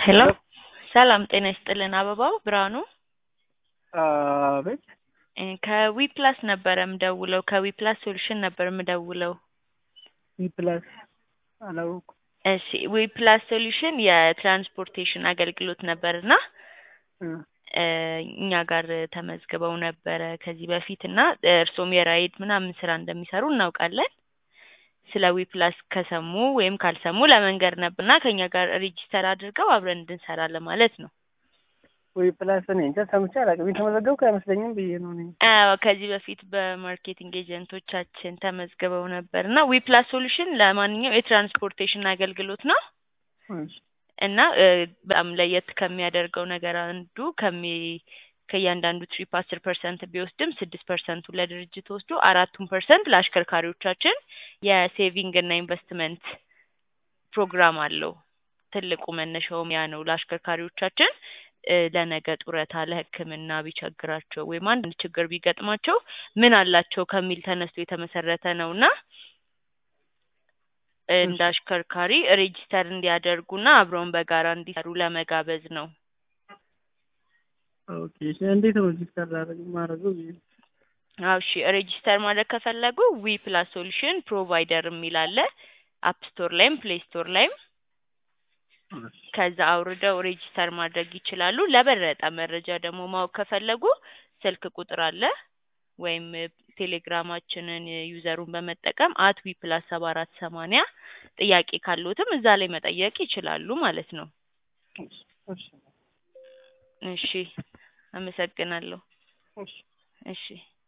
ሄሎ ሄሎ ሰላም ጤና ይስጥልን አበባው ብርሃኑ ቤት ከዊፕላስ ነበር የምደውለው ከዊፕላስ ሶሉሽን ነበር የምደውለው ፕላስ አላውቅም። እሺ ዊፕላስ ሶሉሽን የትራንስፖርቴሽን አገልግሎት ነበርና እኛ ጋር ተመዝግበው ነበር ከዚህ በፊትና እርሶም የራይድ ምናምን ስራ እንደሚሰሩ እናውቃለን ስለ ዊፕላስ ከሰሙ ወይም ካልሰሙ ለመንገር ነበርና ከኛ ጋር ሬጂስተር አድርገው አብረን እንድንሰራ ለማለት ነው ፕላስ እኔ እንጃ ሰምቼ አላውቅም የተመዘገብኩ አይመስለኝም ብዬ ነው እኔ ከዚህ በፊት በማርኬቲንግ ኤጀንቶቻችን ተመዝግበው ነበርና ዊፕላስ ሶሉሽን ለማንኛውም የትራንስፖርቴሽን አገልግሎት ነው እና በጣም ለየት ከሚያደርገው ነገር አንዱ ከእያንዳንዱ ትሪፕ 10% ቢወስድም 6% ለድርጅት ወስዶ 4% ለአሽከርካሪዎቻችን የሴቪንግ እና ኢንቨስትመንት ፕሮግራም አለው ትልቁ መነሻውም ያ ነው ለአሽከርካሪዎቻችን ለነገ ጡረታ ለሕክምና ቢቸግራቸው ወይ አንድ ችግር ቢገጥማቸው ምን አላቸው ከሚል ተነስቶ የተመሰረተ ነውና እንደ አሽከርካሪ ሬጂስተር እንዲያደርጉና አብረውን በጋራ እንዲሰሩ ለመጋበዝ ነው ኦኬ እንዴት ነው ሬጂስተር ማድረጉ እሺ ሬጂስተር ማድረግ ከፈለጉ ዊፕላስ ሶሉሽን ፕሮቫይደር የሚል አለ አፕ ስቶር ላይም ፕሌይ ስቶር ላይም ከዛ አውርደው ሬጂስተር ማድረግ ይችላሉ ለበለጠ መረጃ ደግሞ ማወቅ ከፈለጉ ስልክ ቁጥር አለ ወይም ቴሌግራማችንን ዩዘሩን በመጠቀም @ዊፕላስ7480 ጥያቄ ካሉትም እዛ ላይ መጠየቅ ይችላሉ ማለት ነው እሺ አመሰግናለሁ እሺ